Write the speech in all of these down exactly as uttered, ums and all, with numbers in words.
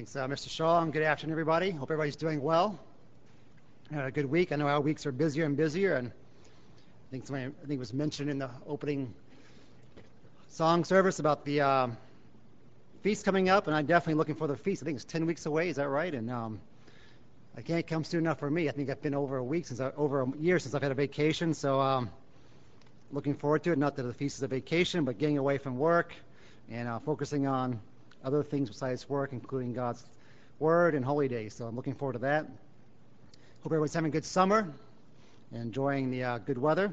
Thanks, uh, Mister Shaw, and good afternoon, everybody. Hope everybody's doing well. Had a good week. I know our weeks are busier and busier, and I think somebody, I think it was mentioned in the opening song service about the um, feast coming up, and I'm definitely looking for the feast. I think it's ten weeks away. Is that right? And um, I can't come soon enough for me. I think I've been over a week since I, over a year since I've had a vacation, so um, looking forward to it. Not that the feast is a vacation, but getting away from work and uh, focusing on other things besides work, including God's Word and holy days. So I'm looking forward to that. Hope everybody's having a good summer and enjoying the uh, good weather.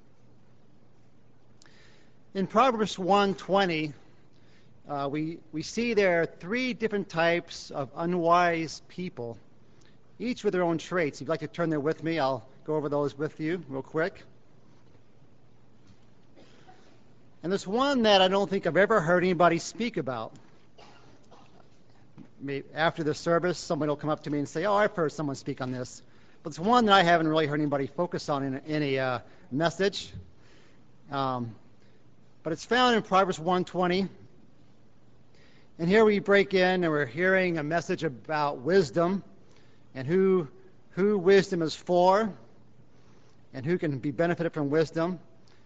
In Proverbs one twenty, uh, we, we see there are three different types of unwise people, each with their own traits. If you'd like to turn there with me, I'll go over those with you real quick. And there's one that I don't think I've ever heard anybody speak about. Maybe after the service, somebody will come up to me and say, oh, I've heard someone speak on this. But it's one that I haven't really heard anybody focus on in a, in a uh, message. Um, but it's found in Proverbs one twenty. And here we break in and we're hearing a message about wisdom and who, who wisdom is for and who can be benefited from wisdom.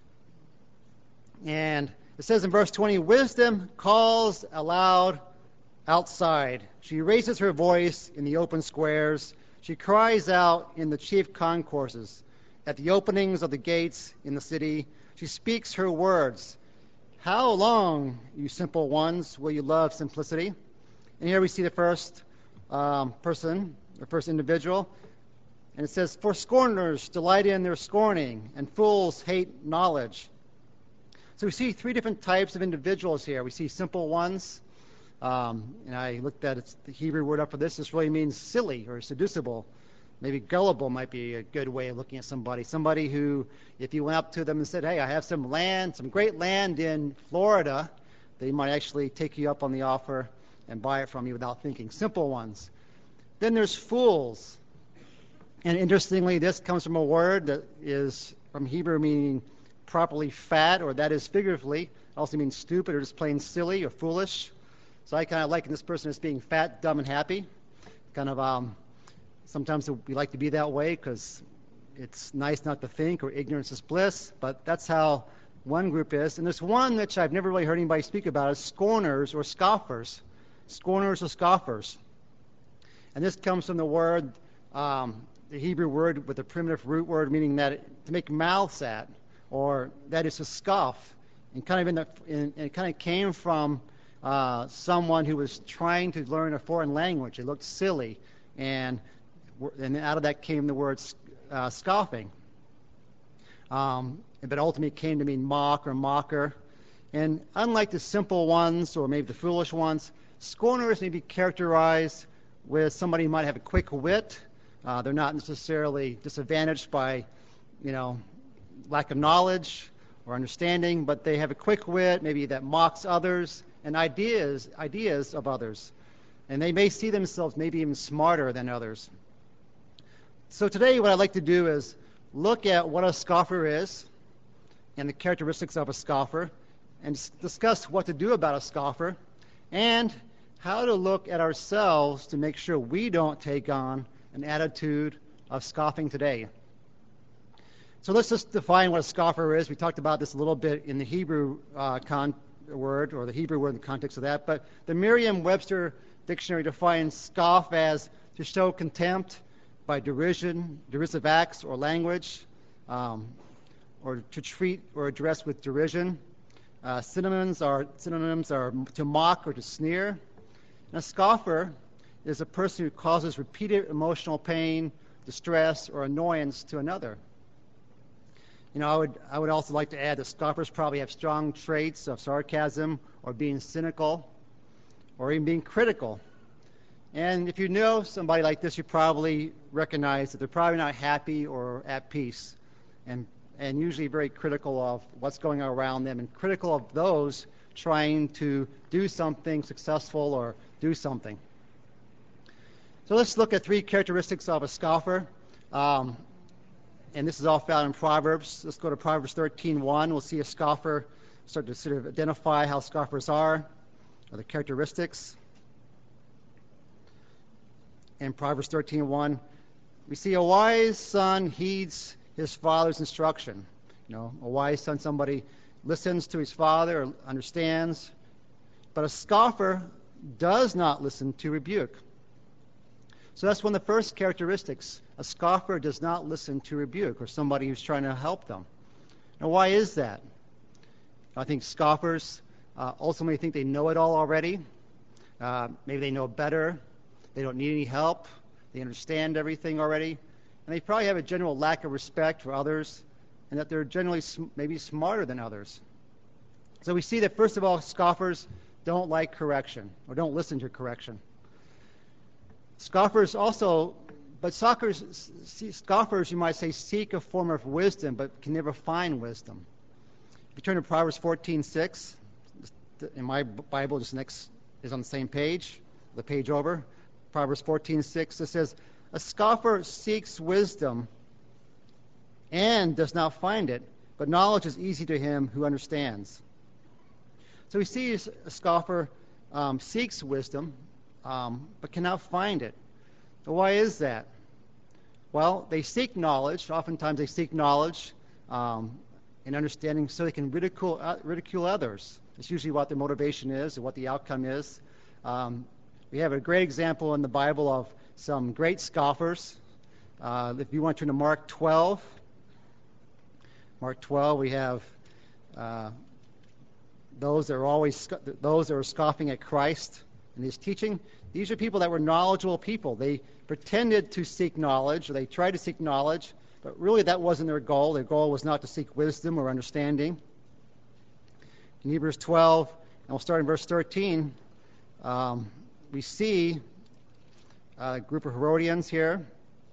And it says in verse twenty, wisdom calls aloud outside. She raises her voice in the open squares. She cries out in the chief concourses, at the openings of the gates in the city. She speaks her words. How long, you simple ones, will you love simplicity? And here we see the first um, person, the first individual. And it says, for scorners delight in their scorning, and fools hate knowledge. So we see three different types of individuals here. We see simple ones. Um, and I looked at it's the Hebrew word up for this. This really means silly or seducible. Maybe gullible might be a good way of looking at somebody. Somebody who, if you went up to them and said, hey, I have some land, some great land in Florida, they might actually take you up on the offer and buy it from you without thinking. Simple ones. Then there's fools. And interestingly, this comes from a word that is from Hebrew meaning properly fat, or that is figuratively. It also means stupid or just plain silly or foolish. So I kind of liken this person as being fat, dumb, and happy. Kind of, um, sometimes we like to be that way because it's nice not to think, or ignorance is bliss. But that's how one group is. And there's one which I've never really heard anybody speak about is scorners or scoffers. Scorners or scoffers. And this comes from the word, um, the Hebrew word with the primitive root word, meaning that it, to make mouths at, or that is to scoff. And kind of in the, in, it kind of came from Uh, someone who was trying to learn a foreign language. It looked silly, and and out of that came the word uh, scoffing. Um, but ultimately it came to mean mock or mocker. And unlike the simple ones, or maybe the foolish ones, scorners may be characterized with somebody who might have a quick wit. Uh, they're not necessarily disadvantaged by, you know, lack of knowledge or understanding, but they have a quick wit, maybe that mocks others, and ideas ideas of others. And they may see themselves maybe even smarter than others. So today what I'd like to do is look at what a scoffer is and the characteristics of a scoffer, and discuss what to do about a scoffer, and how to look at ourselves to make sure we don't take on an attitude of scoffing today. So let's just define what a scoffer is. We talked about this a little bit in the Hebrew uh, context. Word or the Hebrew word in the context of that, but the Merriam-Webster dictionary defines scoff as to show contempt by derision, derisive acts or language, um, or to treat or address with derision. Uh, synonyms are synonyms are to mock or to sneer. And a scoffer is a person who causes repeated emotional pain, distress, or annoyance to another. You know, I would I would also like to add that scoffers probably have strong traits of sarcasm or being cynical or even being critical. And if you know somebody like this, you probably recognize that they're probably not happy or at peace, and, and usually very critical of what's going on around them and critical of those trying to do something successful or do something. So let's look at three characteristics of a scoffer. Um, And this is all found in Proverbs. Let's go to Proverbs thirteen one. We'll see a scoffer, start to sort of identify how scoffers are, or the characteristics. in Proverbs thirteen one, we see a wise son heeds his father's instruction. You know, a wise son, somebody listens to his father or understands, but a scoffer does not listen to rebuke. So that's one of the first characteristics. A scoffer does not listen to rebuke, or somebody who's trying to help them. Now, why is that? I think scoffers uh, ultimately think they know it all already. Uh, maybe they know better. They don't need any help. They understand everything already. And they probably have a general lack of respect for others, and that they're generally sm- maybe smarter than others. So we see that, first of all, scoffers don't like correction, or don't listen to correction. Scoffers also, but scoffers, scoffers, you might say, seek a form of wisdom, but can never find wisdom. If you turn to Proverbs fourteen six, in my Bible, just next is on the same page, the page over. Proverbs fourteen six, it says, "A scoffer seeks wisdom and does not find it, but knowledge is easy to him who understands." So we see a scoffer um, seeks wisdom, um, but cannot find it. So why is that? Well, they seek knowledge. Oftentimes they seek knowledge um, and understanding so they can ridicule uh, ridicule others. It's usually what their motivation is or what the outcome is. Um, we have a great example in the Bible of some great scoffers. Uh, if you want to turn to Mark twelve, Mark twelve, we have uh, those that are always those that are scoffing at Christ and his teaching. These are people that were knowledgeable people. They pretended to seek knowledge, or they tried to seek knowledge, but really that wasn't their goal. Their goal was not to seek wisdom or understanding. In Hebrews twelve, and we'll start in verse thirteen, um, we see a group of Herodians here,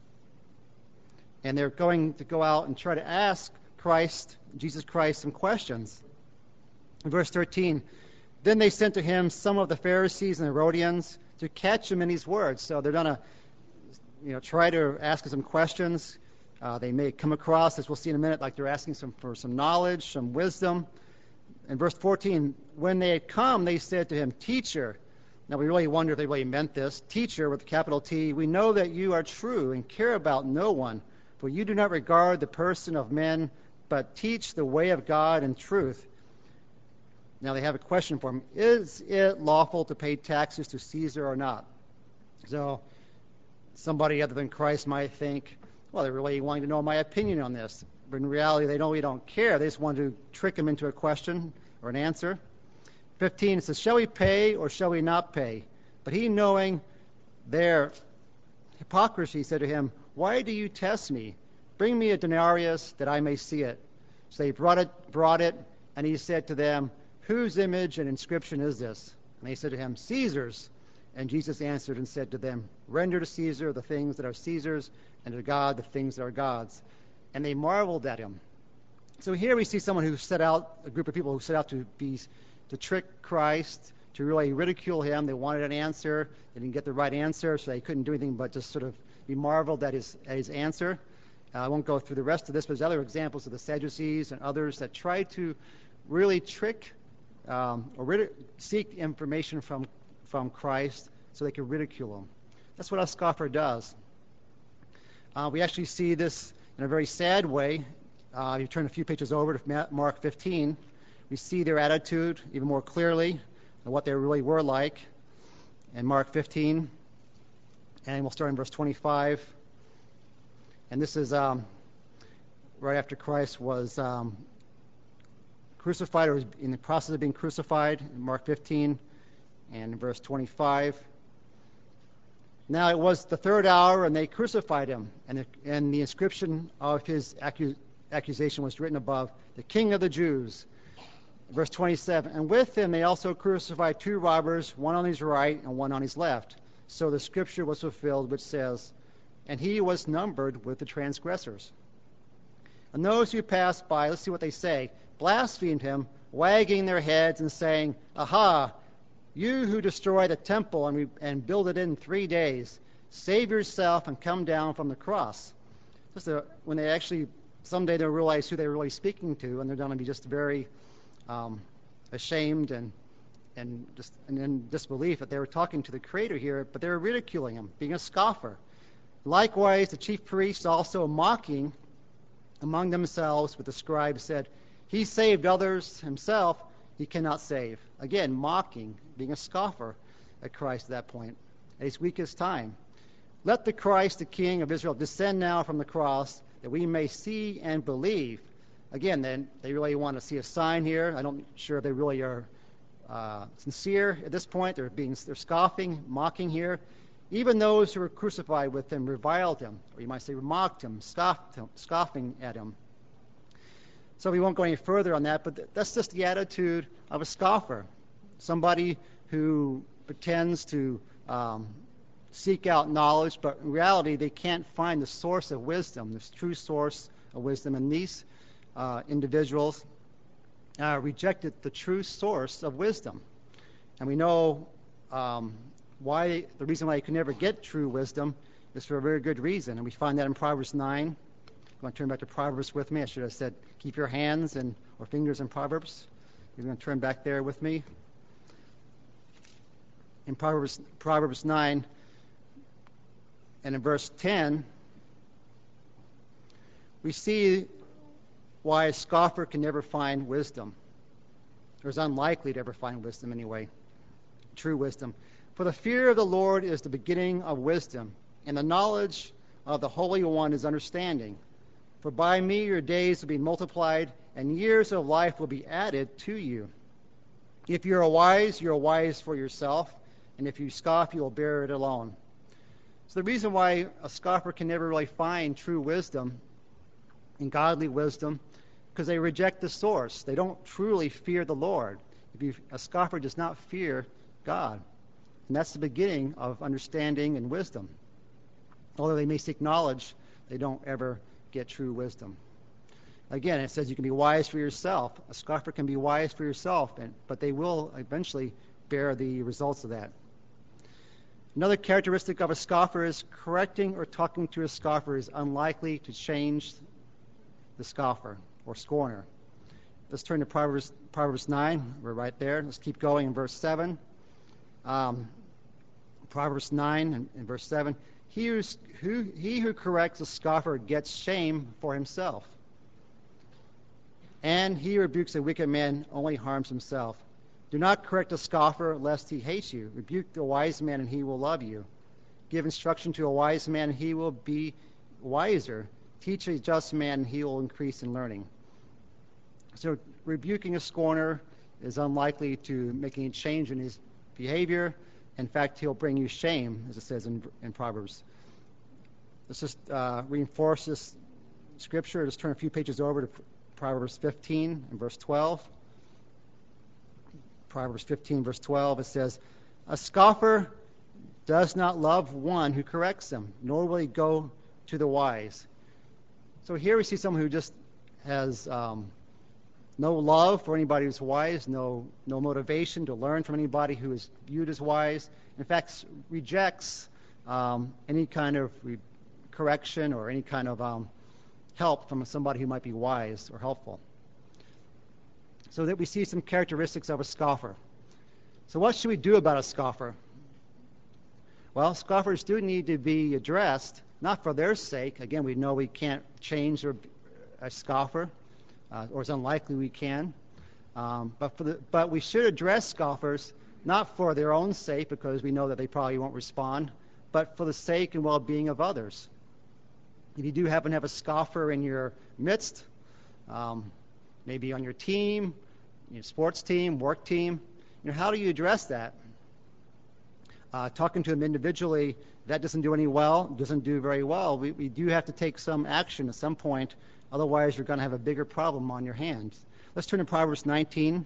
and they're going to go out and try to ask Christ, Jesus Christ, some questions. In verse thirteen, "Then they sent to him some of the Pharisees and Herodians to catch him in his words." So they're going to, you know, try to ask him some questions. Uh, they may come across, as we'll see in a minute, like they're asking some for some knowledge, some wisdom. In verse fourteen, "When they had come, they said to him, 'Teacher,'" now we really wonder if they really meant this, "'Teacher,' with a capital T, 'we know that you are true and care about no one, for you do not regard the person of men, but teach the way of God in truth.'" Now they have a question for him. "Is it lawful to pay taxes to Caesar or not?" So somebody other than Christ might think, well, they're really wanting to know my opinion on this. But in reality, they don't really don't care. They just want to trick him into a question or an answer. fifteen, it says, "Shall we pay or shall we not pay?" But he, knowing their hypocrisy, said to him, "Why do you test me? Bring me a denarius that I may see it." So they brought it, brought it, and he said to them, "Whose image and inscription is this?" And they said to him, "Caesar's." And Jesus answered and said to them, "Render to Caesar the things that are Caesar's, and to God the things that are God's." And they marveled at him. So here we see someone who set out, a group of people who set out to be, to trick Christ, to really ridicule him. They wanted an answer. They didn't get the right answer, so they couldn't do anything but just sort of be marveled at his, at his answer. Uh, I won't go through the rest of this, but there's other examples of the Sadducees and others that try to really trick um, or rid- seek information from, from Christ so they can ridicule him. That's what a scoffer does. Uh, we actually see this in a very sad way. Uh, you turn a few pages over to Mark fifteen. We see their attitude even more clearly and what they really were like in Mark fifteen. And we'll start in verse twenty-five. And this is um, right after Christ was um, crucified, or was in the process of being crucified, in Mark fifteen and verse twenty-five. "Now it was the third hour, and they crucified him, and the, and the inscription of his accu- accusation was written above, 'The King of the Jews.'" Verse twenty-seven, "And with him they also crucified two robbers, one on his right and one on his left. So the scripture was fulfilled, which says, 'And he was numbered with the transgressors.' And those who passed by," let's see what they say, "blasphemed him, wagging their heads and saying, 'Aha! You who destroy the temple and, re- and build it in three days, save yourself and come down from the cross.'" Just a, when they actually, someday they'll realize who they're really speaking to, and they're going to be just very um, ashamed and and just and in disbelief that they were talking to the Creator here, but they were ridiculing him, being a scoffer. Likewise, the chief priests also mocking among themselves with the scribes said, he saved others himself, he cannot save. Again, mocking, being a scoffer at Christ at that point, at his weakest time. Let the Christ, the King of Israel, descend now from the cross, that we may see and believe. Again, then they really want to see a sign here. I'm not sure if they really are uh, sincere at this point. They're being they're scoffing, mocking here. Even those who were crucified with him reviled him, or you might say mocked him, scoffed him, scoffing at him. So we won't go any further on that, but that's just the attitude of a scoffer, somebody who pretends to um, seek out knowledge, but in reality they can't find the source of wisdom, this true source of wisdom. And these uh, individuals uh, rejected the true source of wisdom. And we know um, why the reason why you can never get true wisdom is for a very good reason. And we find that in Proverbs nine. You want to turn back to Proverbs with me? I should have said keep your hands and or fingers in Proverbs. You're going to turn back there with me. In Proverbs, Proverbs nine, and in verse ten, we see why a scoffer can never find wisdom, or is unlikely to ever find wisdom anyway, true wisdom. For the fear of the Lord is the beginning of wisdom, and the knowledge of the Holy One is understanding. For by me your days will be multiplied, and years of life will be added to you. If you are wise, you are wise for yourself, and if you scoff, you will bear it alone. So the reason why a scoffer can never really find true wisdom and godly wisdom, because they reject the source. They don't truly fear the Lord. If you, a scoffer does not fear God. And that's the beginning of understanding and wisdom. Although they may seek knowledge, they don't ever get true wisdom. Again, it says you can be wise for yourself. A scoffer can be wise for yourself, and, but they will eventually bear the results of that. Another characteristic of a scoffer is correcting or talking to a scoffer is unlikely to change the scoffer or scorner. Let's turn to Proverbs, Proverbs nine. We're right there. Let's keep going in verse seven. Um, Proverbs nine and, and verse seven. He, who's, who, he who corrects a scoffer gets shame for himself, and he who rebukes a wicked man only harms himself. Do not correct a scoffer, lest he hate you. Rebuke the wise man, and he will love you. Give instruction to a wise man, and he will be wiser. Teach a just man, and he will increase in learning. So rebuking a scorner is unlikely to make any change in his behavior. In fact, he'll bring you shame, as it says in, in Proverbs. Let's just uh, reinforce this scripture. Just turn a few pages over to Proverbs fifteen and verse twelve. Proverbs fifteen, verse twelve, it says, a scoffer does not love one who corrects him, nor will he go to the wise. So here we see someone who just has um, no love for anybody who's wise, no no motivation to learn from anybody who is viewed as wise. In fact, rejects um, any kind of re- correction or any kind of um, help from somebody who might be wise or helpful. So that we see some characteristics of a scoffer. So what should we do about a scoffer? Well, scoffers do need to be addressed, not for their sake. Again, we know we can't change a, a scoffer. Uh, or it's unlikely we can. Um, but for the, but we should address scoffers not for their own sake, because we know that they probably won't respond, but for the sake and well-being of others. If you do happen to have a scoffer in your midst, um, maybe on your team, your sports team, work team, you know, how do you address that? Uh, talking to them individually, that doesn't do any well, doesn't do very well. We, we do have to take some action at some point. Otherwise, you're going to have a bigger problem on your hands. Let's turn to Proverbs nineteen.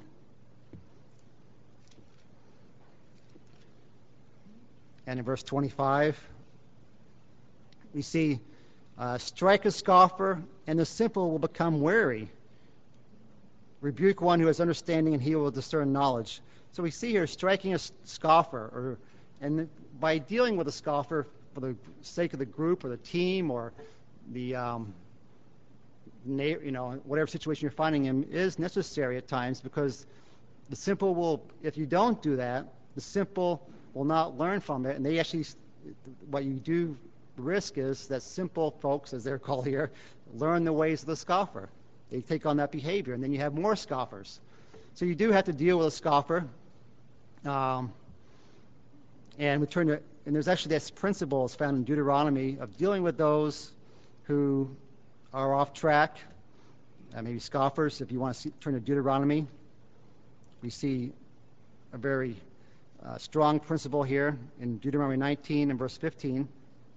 And in verse twenty-five, we see, uh, strike a scoffer, and the simple will become wary. Rebuke one who has understanding, and he will discern knowledge. So we see here striking a scoffer, or and by dealing with a scoffer for the sake of the group or the team or the um, you know, whatever situation you're finding him is necessary at times, because the simple will, if you don't do that, the simple will not learn from it. And they actually, what you do risk is that simple folks, as they're called here, learn the ways of the scoffer. They take on that behavior, and then you have more scoffers. So you do have to deal with a scoffer. Um, and we turn to, and there's actually this principle is found in Deuteronomy of dealing with those who are off track, uh, maybe scoffers. If you want to see, turn to Deuteronomy, we see a very uh, strong principle here in Deuteronomy nineteen and verse fifteen.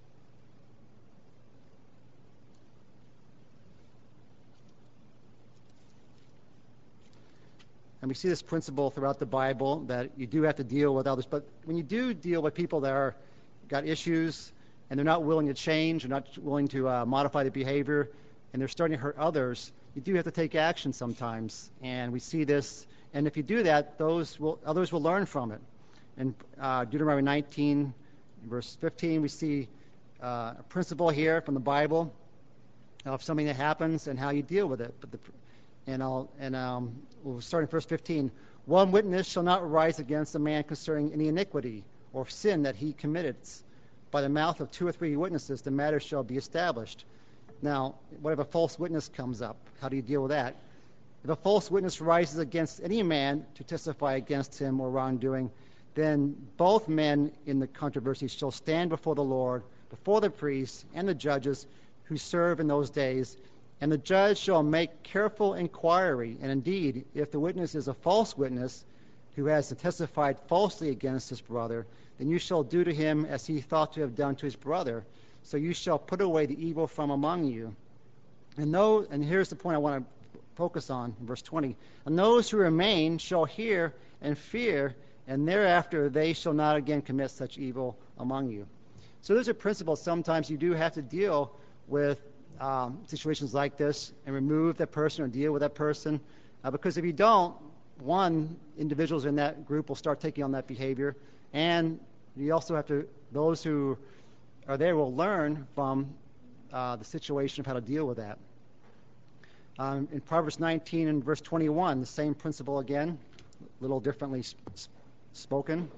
And we see this principle throughout the Bible that you do have to deal with others. But when you do deal with people that are got issues and they're not willing to change, or not willing to uh, modify their behavior, and they're starting to hurt others, you do have to take action sometimes. And we see this. And if you do that, those will others will learn from it. In uh, Deuteronomy nineteen, verse fifteen, we see uh, a principle here from the Bible of something that happens and how you deal with it. But the And I'll and um, we'll start in verse fifteen. One witness shall not rise against a man concerning any iniquity or sin that he committed. By the mouth of two or three witnesses, the matter shall be established. Now, what if a false witness comes up? How do you deal with that? If a false witness rises against any man to testify against him or wrongdoing, then both men in the controversy shall stand before the Lord, before the priests and the judges who serve in those days. And the judge shall make careful inquiry. And indeed, if the witness is a false witness who has testified falsely against his brother, then you shall do to him as he thought to have done to his brother. So you shall put away the evil from among you. And those, and here's the point I want to focus on, in verse twenty. And those who remain shall hear and fear, and thereafter they shall not again commit such evil among you. So there's a principle. Sometimes you do have to deal with Um, situations like this and remove that person or deal with that person, uh, because if you don't, one, individuals in that group will start taking on that behavior, and you also have to, those who are there will learn from uh, the situation of how to deal with that. Um, in Proverbs nineteen and verse twenty-one, the same principle again, a little differently sp- spoken.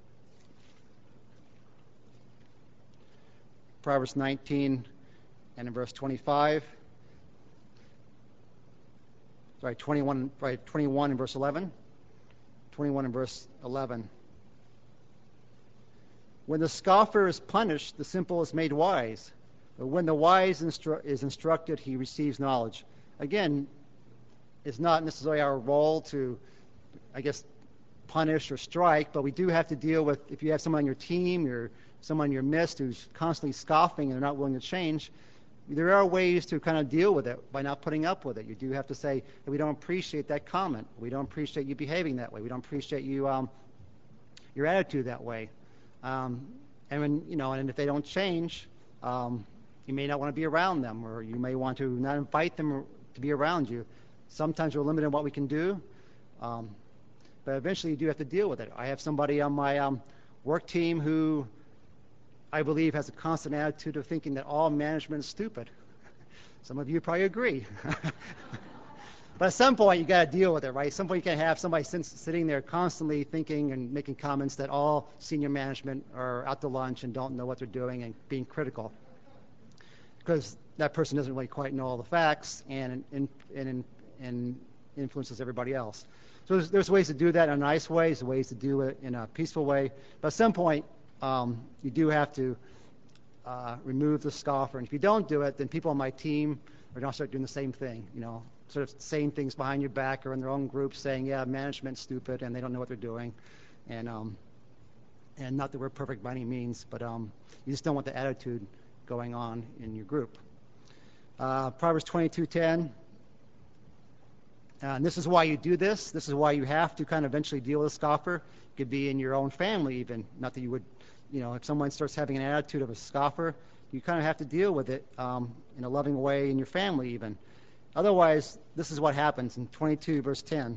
Proverbs nineteen and in verse twenty-five, sorry, twenty-one, right, twenty-one and verse eleven, twenty-one and verse eleven. When the scoffer is punished, the simple is made wise. But when the wise instru- is instructed, he receives knowledge. Again, it's not necessarily our role to, I guess, punish or strike, but we do have to deal with, if you have someone on your team or someone in your midst who's constantly scoffing and they're not willing to change, there are ways to kind of deal with it by not putting up with it. You do have to say that we don't appreciate that comment. We don't appreciate you behaving that way. We don't appreciate you um, your attitude that way. Um, and when you know, and if they don't change, um, you may not want to be around them, or you may want to not invite them to be around you. Sometimes we're limited in what we can do, um, but eventually you do have to deal with it. I have somebody on my um, work team who I believe has a constant attitude of thinking that all management is stupid. Some of you probably agree. But at some point, you got to deal with it, right? At some point, you can't have somebody sitting there constantly thinking and making comments that all senior management are out to lunch and don't know what they're doing and being critical. Because that person doesn't really quite know all the facts and, and, and, and influences everybody else. So there's, there's ways to do that in a nice way. There's ways to do it in a peaceful way. But at some point, Um, you do have to uh, remove the scoffer. And if you don't do it, then people on my team are going to start doing the same thing, you know, sort of saying things behind your back or in their own group saying, yeah, management's stupid and they don't know what they're doing. And um, and not that we're perfect by any means, but um, you just don't want the attitude going on in your group. Uh, Proverbs twenty-two ten. Uh, and this is why you do this. This is why you have to kind of eventually deal with a scoffer. It could be in your own family even. Not that you would, you know, if someone starts having an attitude of a scoffer, you kind of have to deal with it um, in a loving way in your family even. Otherwise, this is what happens in twenty-two verse ten.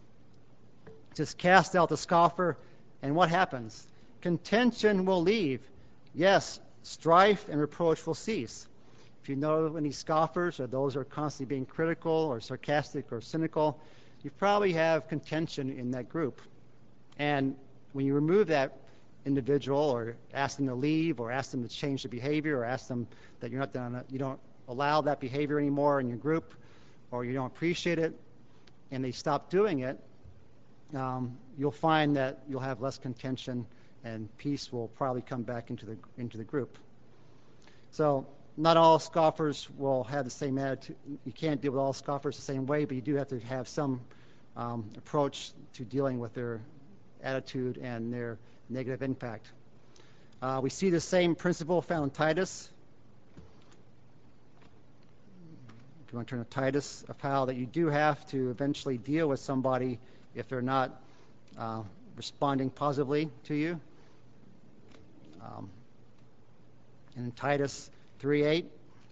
Just cast out the scoffer, and what happens? Contention will leave. Yes, strife and reproach will cease. If you know any scoffers or those who are constantly being critical or sarcastic or cynical, you probably have contention in that group. And when you remove that individual, or ask them to leave, or ask them to change their behavior, or ask them that you're not gonna, you don't allow that behavior anymore in your group, or you don't appreciate it, and they stop doing it, um, you'll find that you'll have less contention, and peace will probably come back into the into the group. So not all scoffers will have the same attitude. You can't deal with all scoffers the same way, but you do have to have some um, approach to dealing with their attitude and their negative impact. Uh, we see the same principle found in Titus. If you want to turn to Titus, of how that you do have to eventually deal with somebody if they're not uh, responding positively to you. Um, in Titus three eight,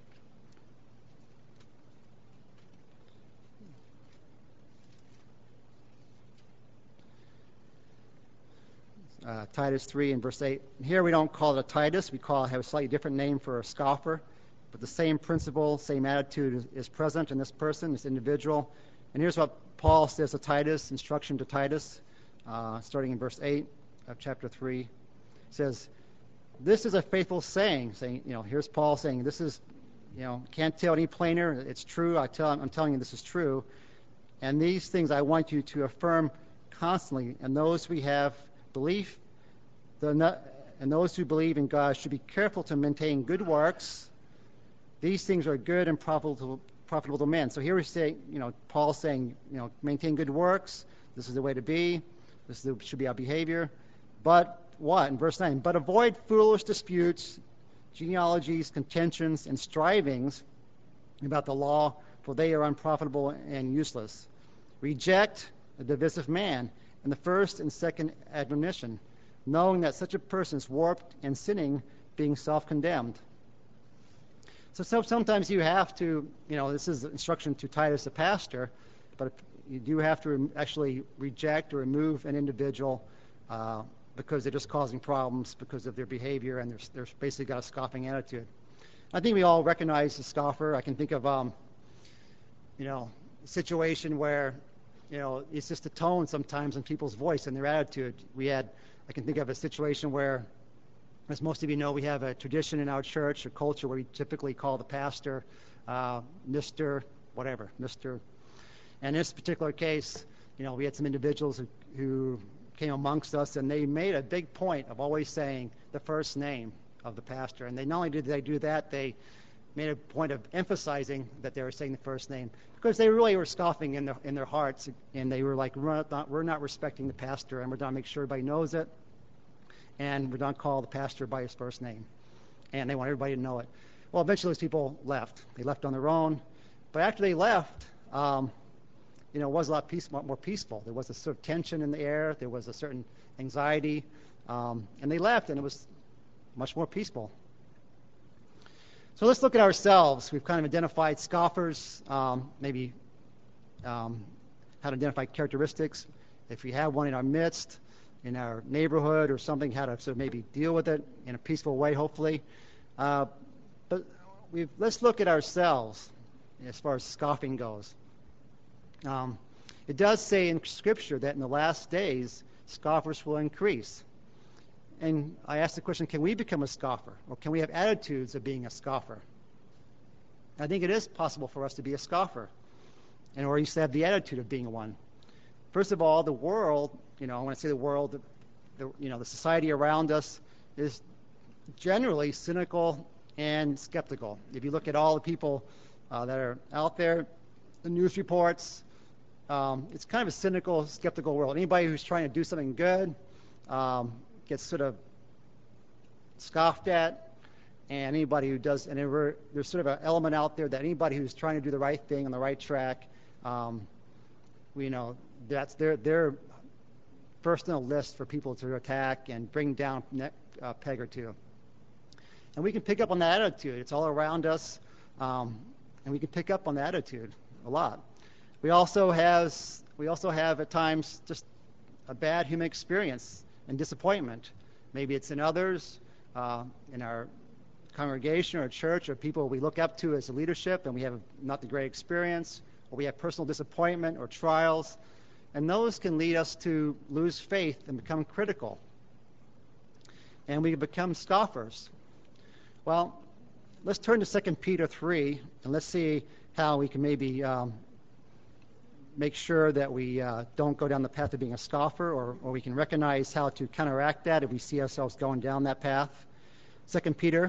uh, Titus three and verse eight. Here we don't call it a Titus. We call it, have a slightly different name for a scoffer. But the same principle, same attitude is, is present in this person, this individual. And here's what Paul says to Titus, instruction to Titus, uh, starting in verse eight of chapter three. He says, this is a faithful saying, saying, you know, here's Paul saying, this is, you know, can't tell any plainer. It's true. I tell, I'm telling you this is true. And these things I want you to affirm constantly. And those we have belief, the, and those who believe in God should be careful to maintain good works. These things are good and profitable, profitable to men. So here we say, you know, Paul's saying, you know, maintain good works. This is the way to be. This is the, should be our behavior. But what? In verse nine, but avoid foolish disputes, genealogies, contentions, and strivings about the law, for they are unprofitable and useless. Reject a divisive man in the first and second admonition, knowing that such a person is warped and sinning, being self-condemned. So, so sometimes you have to, you know, this is instruction to Titus, the pastor, but you do have to re- actually reject or remove an individual uh, because they're just causing problems because of their behavior, and they're, they're basically got a scoffing attitude. I think we all recognize the scoffer. I can think of, um, you know, a situation where, you know, it's just a tone sometimes in people's voice and their attitude. We had, I can think of a situation where, as most of you know, we have a tradition in our church, a culture where we typically call the pastor uh, Mister whatever, Mister And in this particular case, you know, we had some individuals who, who came amongst us, and they made a big point of always saying the first name of the pastor. And they not only did they do that, they made a point of emphasizing that they were saying the first name, because they really were scoffing in their in their hearts, and they were like, we're not, we're not respecting the pastor, and we're going to make sure everybody knows it. And we're not call the pastor by his first name. And they want everybody to know it. Well, eventually those people left. They left on their own. But after they left, um, you know, it was a lot peace, more peaceful. There was a sort of tension in the air. There was a certain anxiety. Um, and they left, and it was much more peaceful. So let's look at ourselves. We've kind of identified scoffers, um, maybe um, how to identify characteristics. If we have one in our midst, in our neighborhood or something, how to sort of maybe deal with it in a peaceful way, hopefully. Uh, but we've, let's look at ourselves as far as scoffing goes. Um, it does say in Scripture that in the last days, scoffers will increase. And I ask the question, can we become a scoffer? Or can we have attitudes of being a scoffer? I think it is possible for us to be a scoffer, and or at least have the attitude of being one. First of all, the world, you know, when I say the world, the, the, you know, the society around us is generally cynical and skeptical. If you look at all the people uh, that are out there, the news reports, um, it's kind of a cynical, skeptical world. Anybody who's trying to do something good um, gets sort of scoffed at, and anybody who does, and there's sort of an element out there that anybody who's trying to do the right thing on the right track, um, you know, that's their their first on the list for people to attack and bring down a peg or two. And we can pick up on that attitude. It's all around us, um, and we can pick up on the attitude a lot. We also have we also have at times just a bad human experience and disappointment. Maybe it's in others, uh, in our congregation or church, or people we look up to as a leadership, and we have not the great experience, or we have personal disappointment or trials, and those can lead us to lose faith and become critical. And we become scoffers. Well, let's turn to Second Peter three, and let's see how we can maybe um, make sure that we uh, don't go down the path of being a scoffer, or, or we can recognize how to counteract that if we see ourselves going down that path. Second Peter.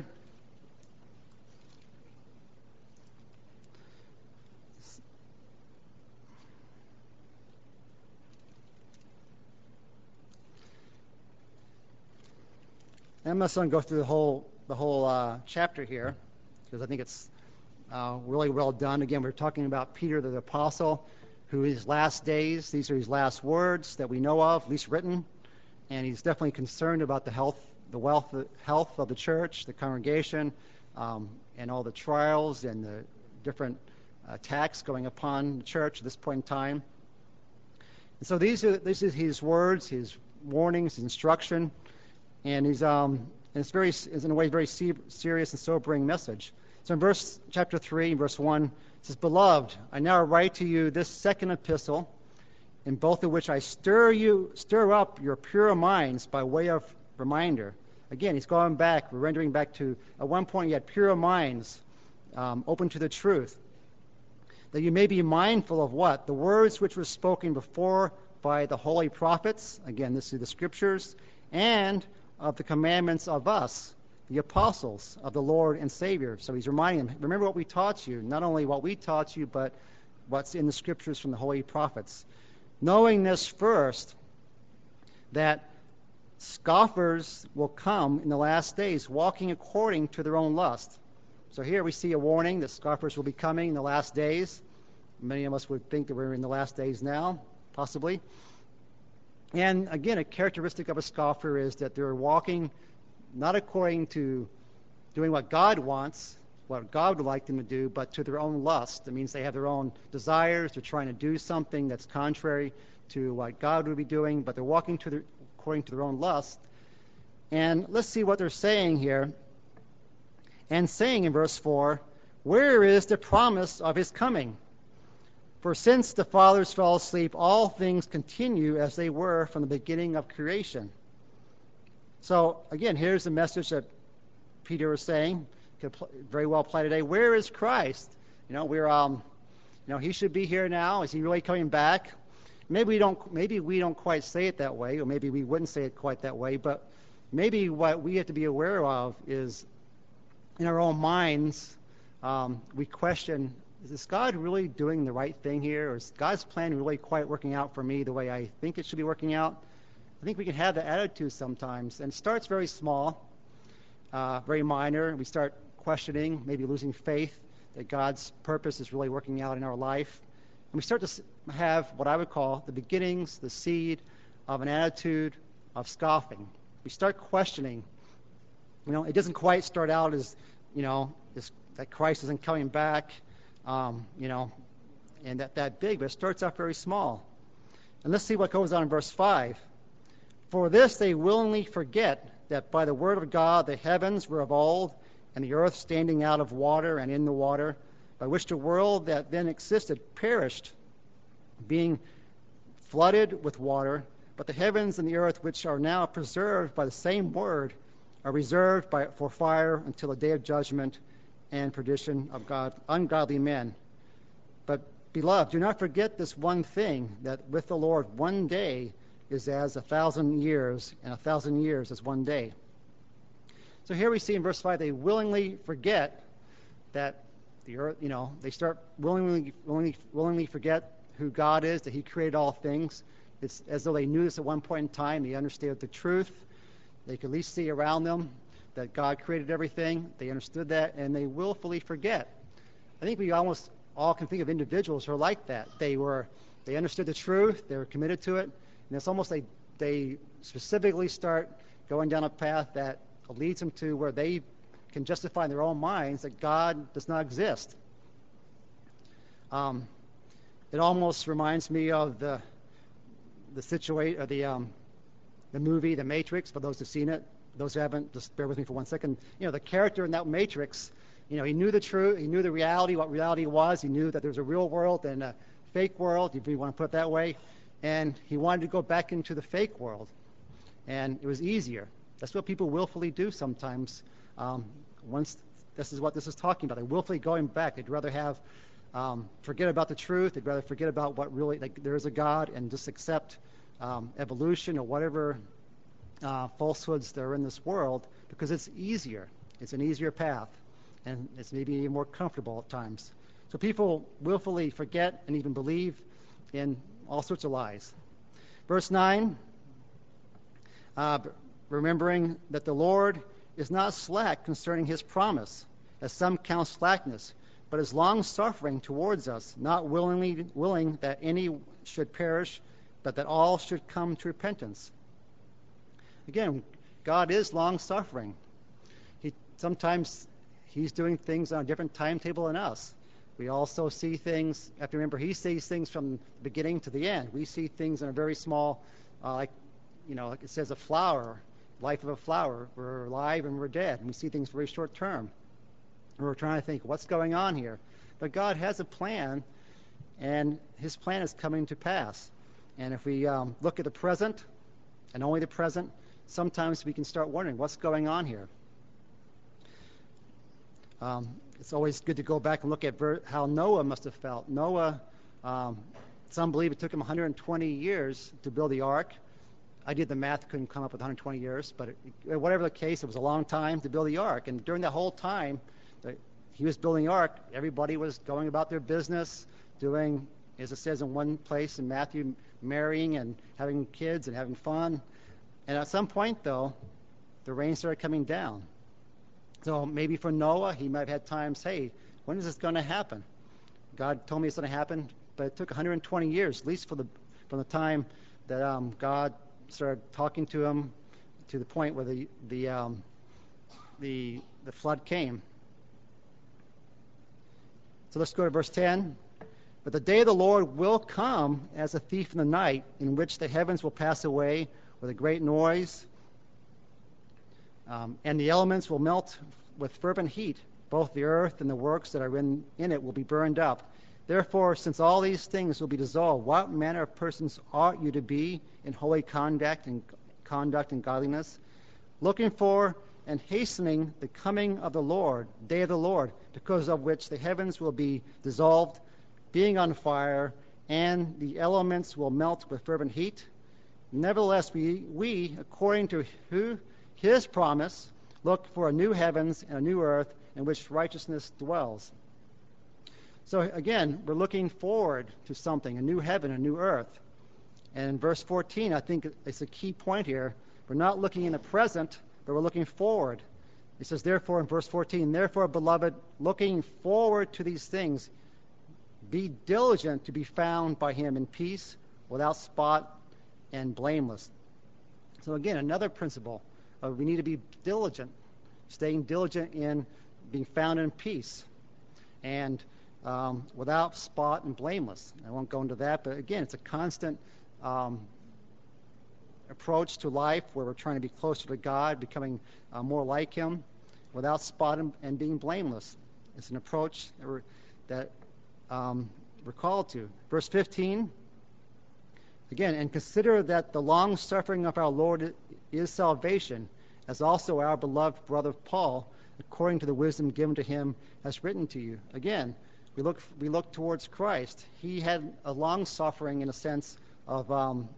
I'm not going to go through the whole the whole uh, chapter here, because I think it's uh, really well done. Again, we're talking about Peter the apostle, who his last days, these are his last words that we know of, at least written, and he's definitely concerned about the health, the wealth, the health of the church, the congregation, um, and all the trials and the different attacks going upon the church at this point in time. And so these are these are his words, his warnings, his instruction. And he's um, and it's very, is in a way, very serious and sobering message. So in verse chapter three, verse one, it says, "Beloved, I now write to you this second epistle, in both of which I stir you, stir up your pure minds by way of reminder." Again, he's going back, rendering back to at one point you had pure minds, um, open to the truth, that you may be mindful of what the words which were spoken before by the holy prophets. Again, this is the scriptures, and of the commandments of us, the apostles of the Lord and Savior. So he's reminding them, remember what we taught you, not only what we taught you, but what's in the scriptures from the holy prophets. Knowing this first, that scoffers will come in the last days, walking according to their own lust. So here we see a warning that scoffers will be coming in the last days. Many of us would think that we're in the last days now, possibly. And again, a characteristic of a scoffer is that they're walking not according to doing what God wants, what God would like them to do, but to their own lust. That means they have their own desires. They're trying to do something that's contrary to what God would be doing, but they're walking to their, according to their own lust. And let's see what they're saying here. And saying in verse four, "Where is the promise of his coming? For since the fathers fell asleep, all things continue as they were from the beginning of creation." So again, here's the message that Peter was saying, could very well apply today. Where is Christ? You know, we're um, you know, he should be here now. Is he really coming back? Maybe we don't. Maybe we don't quite say it that way, or maybe we wouldn't say it quite that way. But maybe what we have to be aware of is, in our own minds, um, we question: is God really doing the right thing here? Or is God's plan really quite working out for me the way I think it should be working out? I think we can have that attitude sometimes. And it starts very small, uh, very minor. We start questioning, maybe losing faith that God's purpose is really working out in our life. And we start to have what I would call the beginnings, the seed of an attitude of scoffing. We start questioning. You know, it doesn't quite start out as, you know, this, that Christ isn't coming back. Um, you know, and that, that big, but it starts out very small. And let's see what goes on in verse five. "For this they willingly forget that by the word of God the heavens were of old, and the earth standing out of water and in the water, by which the world that then existed perished, being flooded with water. But the heavens and the earth, which are now preserved by the same word, are reserved by, for fire until the day of judgment and perdition of God, ungodly men. But, beloved, do not forget this one thing, that with the Lord one day is as a thousand years, and a thousand years as one day." So here we see in verse five, they willingly forget that the earth, you know, they start willingly, willingly, willingly forget who God is, that he created all things. It's as though they knew this at one point in time. They understood the truth. They could at least see around them that God created everything. They understood that, and they willfully forget. I think we almost all can think of individuals who are like that. They were, they understood the truth. They were committed to it, and it's almost like they specifically start going down a path that leads them to where they can justify in their own minds that God does not exist. Um, it almost reminds me of the the situation, or the um, the movie The Matrix. For those who've seen it, those who haven't, just bear with me for one second. You know, the character in that Matrix, You know, he knew the truth. He knew the reality, what reality was. He knew that there was a real world and a fake world, if you want to put it that way. And he wanted to go back into the fake world. And it was easier. That's what people willfully do sometimes. Um, once this is what this is talking about. They're willfully going back. They'd rather have um, forget about the truth. They'd rather forget about what really, like, there is a God, and just accept um, evolution or whatever uh, falsehoods that are in this world, because it's easier. It's an easier path, and it's maybe even more comfortable at times. So people willfully forget and even believe in all sorts of lies. Verse nine, uh, remembering that the Lord is not slack concerning his promise, as some count slackness, but is long-suffering towards us, not willingly willing that any should perish, but that all should come to repentance. Again, God is long-suffering. He sometimes he's doing things on a different timetable than us. We also see things, you have to remember, he sees things from the beginning to the end. We see things in a very small, uh, like, you know, like it says a flower, life of a flower. We're alive and we're dead. And we see things very short term. And we're trying to think, what's going on here? But God has a plan, and his plan is coming to pass. And if we um, look at the present, and only the present, sometimes we can start wondering, what's going on here? Um, it's always good to go back and look at ver- how Noah must have felt. Noah, um, some believe it took him one hundred twenty years to build the ark. I did the math, couldn't come up with one hundred twenty years, but it, whatever the case, it was a long time to build the ark. And during that whole time that he was building the ark, everybody was going about their business, doing, as it says in one place in Matthew, marrying and having kids and having fun. And at some point, though, the rain started coming down. So maybe for Noah, he might have had times, hey, when is this going to happen? God told me it's going to happen, but it took one hundred twenty years, at least for the from the time that um, God started talking to him to the point where the the um, the the flood came. So let's go to verse ten. But the day of the Lord will come as a thief in the night, in which the heavens will pass away with a great noise, um, and the elements will melt with fervent heat. Both the earth and the works that are in, in it will be burned up. Therefore, since all these things will be dissolved, what manner of persons ought you to be in holy conduct and conduct and godliness, looking for and hastening the coming of the Lord, day of the Lord, because of which the heavens will be dissolved, being on fire, and the elements will melt with fervent heat? Nevertheless, we, we according to who his promise, look for a new heavens and a new earth in which righteousness dwells. So again, we're looking forward to something, a new heaven, a new earth. And in verse fourteen, I think it's a key point here. We're not looking in the present, but we're looking forward. It says, therefore, in verse fourteen, therefore, beloved, looking forward to these things, be diligent to be found by him in peace, without spot and blameless. So again, another principle. Uh, we need to be diligent, staying diligent in being found in peace and um, without spot and blameless. I won't go into that, but again, it's a constant um, approach to life where we're trying to be closer to God, becoming uh, more like him, without spot and, and being blameless. It's an approach that we're, that, um, we're called to. Verse fifteen, again, and consider that the long suffering of our Lord is salvation, as also our beloved brother Paul, according to the wisdom given to him, has written to you. Again, we look we look towards Christ. He had a long suffering in a sense of um,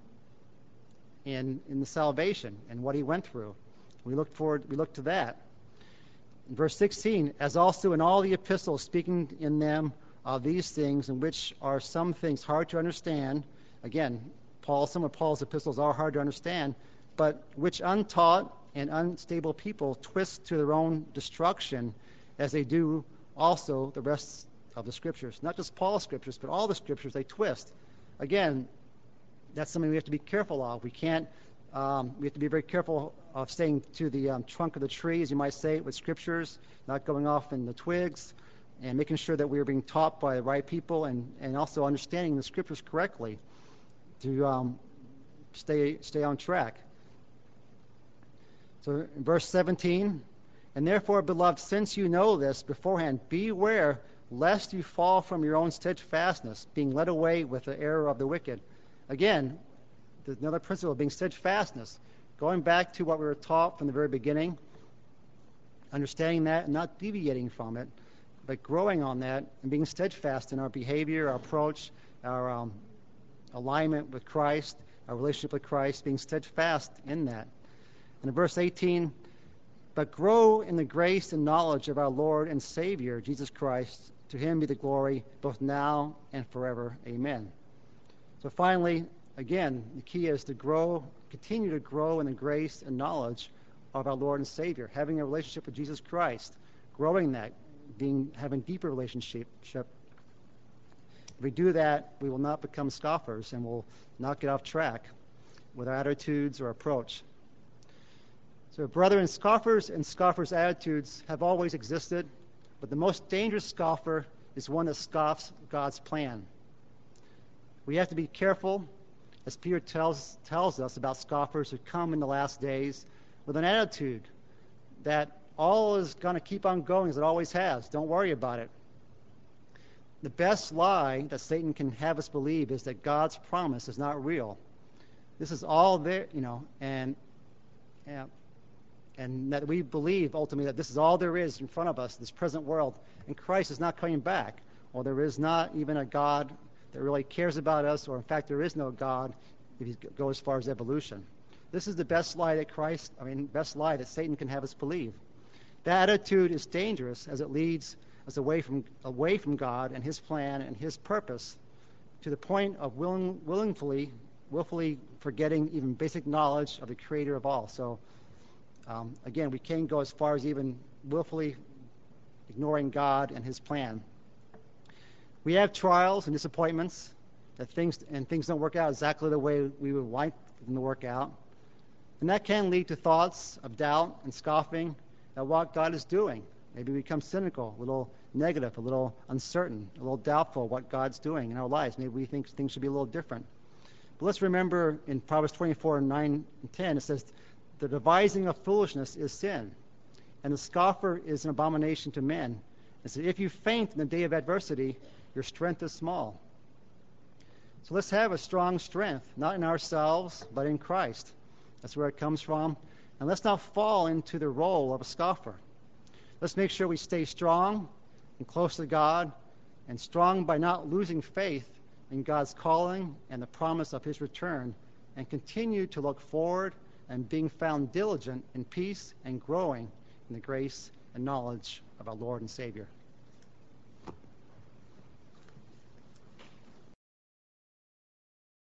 in in the salvation and what he went through. We look forward. We look to that. In verse sixteen, as also in all the epistles, speaking in them of these things, in which are some things hard to understand. Again, Paul, some of Paul's epistles are hard to understand, but which untaught and unstable people twist to their own destruction, as they do also the rest of the scriptures. Not just Paul's scriptures, but all the scriptures they twist. Again, that's something we have to be careful of. We can't, um, we have to be very careful of staying to the um, trunk of the tree, as you might say, with scriptures, not going off in the twigs, and making sure that we are being taught by the right people, and, and also understanding the scriptures correctly to um, stay stay on track. So in verse seventeen, And therefore, beloved, since you know this beforehand, beware lest you fall from your own steadfastness, being led away with the error of the wicked. Again, there's another principle of being steadfastness. Going back to what we were taught from the very beginning, understanding that and not deviating from it, but growing on that and being steadfast in our behavior, our approach, our um, alignment with Christ, our relationship with Christ, being steadfast in that. And in verse eighteen, but grow in the grace and knowledge of our Lord and Savior, Jesus Christ. To him be the glory both now and forever. Amen. So finally, again, the key is to grow, continue to grow in the grace and knowledge of our Lord and Savior, having a relationship with Jesus Christ, growing that, being having deeper relationship. If we do that, we will not become scoffers and will not get off track with our attitudes or approach. So, brethren, scoffers and scoffers' attitudes have always existed, but the most dangerous scoffer is one that scoffs God's plan. We have to be careful, as Peter tells, tells us about scoffers who come in the last days with an attitude that all is going to keep on going as it always has. Don't worry about it. The best lie that Satan can have us believe is that God's promise is not real. This is all there, you know, and, and and that we believe ultimately that this is all there is in front of us, this present world, and Christ is not coming back, or there is not even a God that really cares about us, or in fact there is no God if you go as far as evolution. This is the best lie that Christ, I mean, best lie that Satan can have us believe. That attitude is dangerous as it leads us away from away from God and His plan and His purpose, to the point of willing, willingly, willfully forgetting even basic knowledge of the Creator of all. So. Um, again, we can't go as far as even willfully ignoring God and His plan. We have trials and disappointments, that things and things don't work out exactly the way we would like them to work out, and that can lead to thoughts of doubt and scoffing at what God is doing. Maybe we become cynical, a little negative, a little uncertain, a little doubtful what God's doing in our lives. Maybe we think things should be a little different. But let's remember in Proverbs twenty-four, nine and ten, it says, the devising of foolishness is sin, and the scoffer is an abomination to men. And so if you faint in the day of adversity, your strength is small. So let's have a strong strength, not in ourselves, but in Christ. That's where it comes from. And let's not fall into the role of a scoffer. Let's make sure we stay strong and close to God, and strong by not losing faith in God's calling and the promise of His return, and continue to look forward and being found diligent in peace and growing in the grace and knowledge of our Lord and Savior.